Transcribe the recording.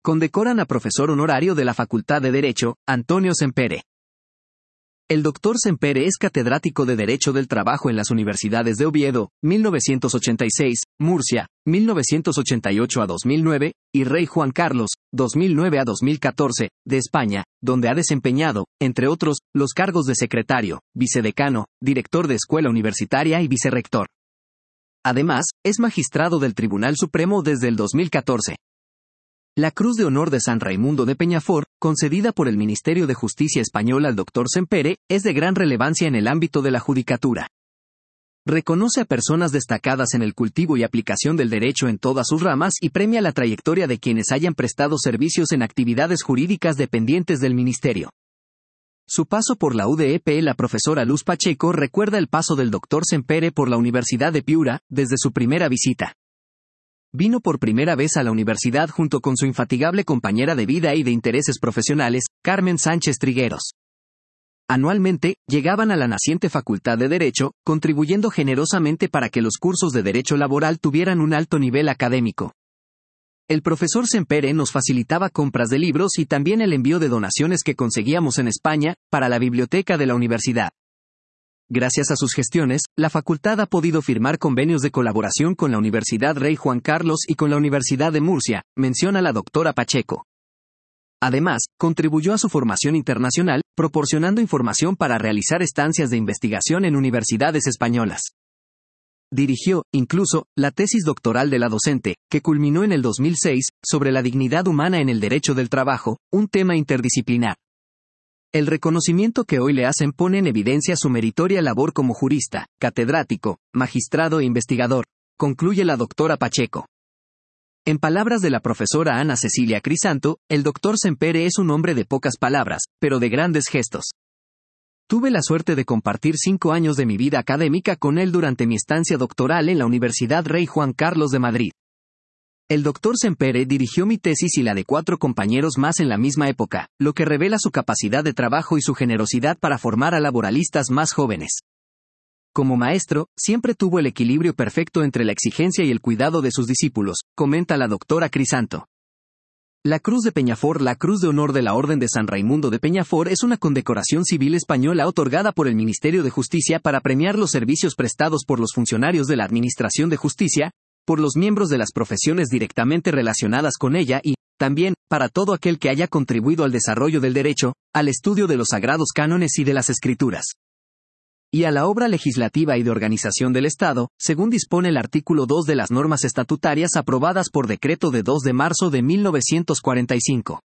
condecoran a profesor honorario de la Facultad de Derecho, Antonio Sempere. El doctor Sempere es catedrático de Derecho del Trabajo en las universidades de Oviedo, 1986, Murcia, 1988 a 2009, y Rey Juan Carlos, 2009 a 2014, de España, donde ha desempeñado, entre otros, los cargos de secretario, vicedecano, director de escuela universitaria y vicerrector. Además, es magistrado del Tribunal Supremo desde el 2014. La Cruz de Honor de San Raimundo de Peñafort, concedida por el Ministerio de Justicia español al Dr. Sempere, es de gran relevancia en el ámbito de la judicatura. Reconoce a personas destacadas en el cultivo y aplicación del derecho en todas sus ramas y premia la trayectoria de quienes hayan prestado servicios en actividades jurídicas dependientes del Ministerio. Su paso por la UDEP, la profesora Luz Pacheco recuerda el paso del Dr. Sempere por la Universidad de Piura, desde su primera visita. Vino por primera vez a la universidad junto con su infatigable compañera de vida y de intereses profesionales, Carmen Sánchez Trigueros. Anualmente, llegaban a la naciente Facultad de Derecho, contribuyendo generosamente para que los cursos de Derecho Laboral tuvieran un alto nivel académico. El profesor Sempere nos facilitaba compras de libros y también el envío de donaciones que conseguíamos en España, para la biblioteca de la universidad. Gracias a sus gestiones, la facultad ha podido firmar convenios de colaboración con la Universidad Rey Juan Carlos y con la Universidad de Murcia, menciona la doctora Pacheco. Además, contribuyó a su formación internacional, proporcionando información para realizar estancias de investigación en universidades españolas. Dirigió, incluso, la tesis doctoral de la docente, que culminó en el 2006, sobre la dignidad humana en el derecho del trabajo, un tema interdisciplinar. El reconocimiento que hoy le hacen pone en evidencia su meritoria labor como jurista, catedrático, magistrado e investigador, concluye la doctora Pacheco. En palabras de la profesora Ana Cecilia Crisanto, el doctor Sempere es un hombre de pocas palabras, pero de grandes gestos. Tuve la suerte de compartir 5 años de mi vida académica con él durante mi estancia doctoral en la Universidad Rey Juan Carlos de Madrid. El doctor Sempere dirigió mi tesis y la de 4 compañeros más en la misma época, lo que revela su capacidad de trabajo y su generosidad para formar a laboralistas más jóvenes. Como maestro, siempre tuvo el equilibrio perfecto entre la exigencia y el cuidado de sus discípulos, comenta la doctora Crisanto. La Cruz de Peñafort, la Cruz de Honor de la Orden de San Raimundo de Peñafort, es una condecoración civil española otorgada por el Ministerio de Justicia para premiar los servicios prestados por los funcionarios de la Administración de Justicia, por los miembros de las profesiones directamente relacionadas con ella y, también, para todo aquel que haya contribuido al desarrollo del derecho, al estudio de los sagrados cánones y de las escrituras. Y a la obra legislativa y de organización del Estado, según dispone el artículo 2 de las normas estatutarias aprobadas por decreto de 2 de marzo de 1945.